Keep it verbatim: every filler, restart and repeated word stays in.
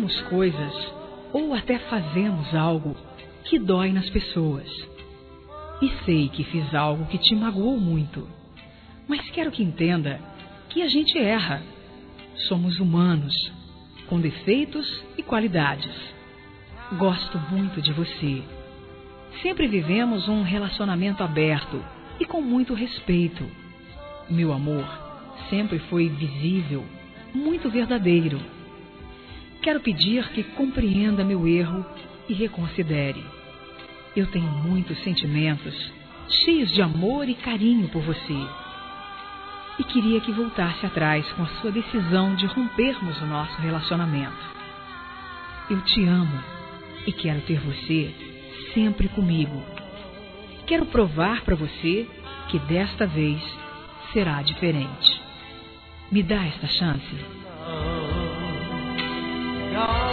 dizemos coisas ou até fazemos algo que dói nas pessoas. E sei que fiz algo que te magoou muito, mas quero que entenda que a gente erra. Somos humanos, com defeitos e qualidades. Gosto muito de você. Sempre vivemos um relacionamento aberto e com muito respeito. Meu amor sempre foi visível, muito verdadeiro. Quero pedir que compreenda meu erro e reconsidere. Eu tenho muitos sentimentos, cheios de amor e carinho por você. E queria que voltasse atrás com a sua decisão de rompermos o nosso relacionamento. Eu te amo e quero ter você sempre comigo. Quero provar para você que desta vez será diferente. Me dá esta chance?